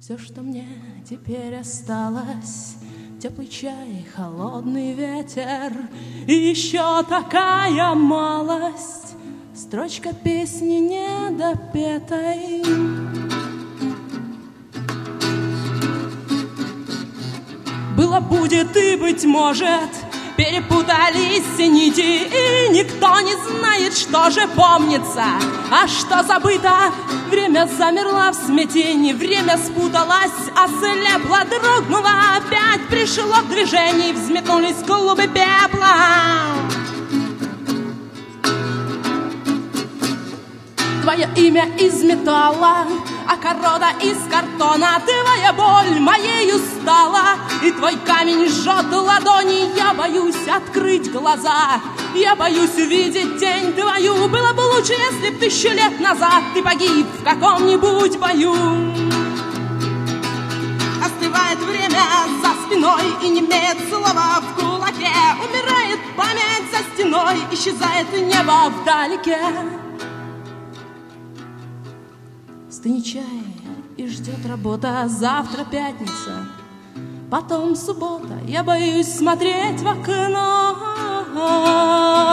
Все, что мне теперь осталось, теплый чай, холодный ветер и еще такая малость, строчка песни недопетой. Было, будет и, быть может, перепутались нити, и никто не знает, что же помнится, а что забыто. Время замерло в смятении, время спуталось, ослепло, дрогнуло, опять пришло в движение, взметнулись клубы пепла. Твое имя из металла, а корода из картона. Твоя боль моею стала, и твой камень жжет ладони. Я боюсь открыть глаза, я боюсь увидеть тень твою. Было бы лучше, если б 1000 лет назад ты погиб в каком-нибудь бою. Остывает время за спиной, и не имеет слова в кулаке. Умирает память за стеной, исчезает небо вдалеке. Стынет чай и ждет работа, завтра пятница, потом суббота. Я боюсь смотреть в окно.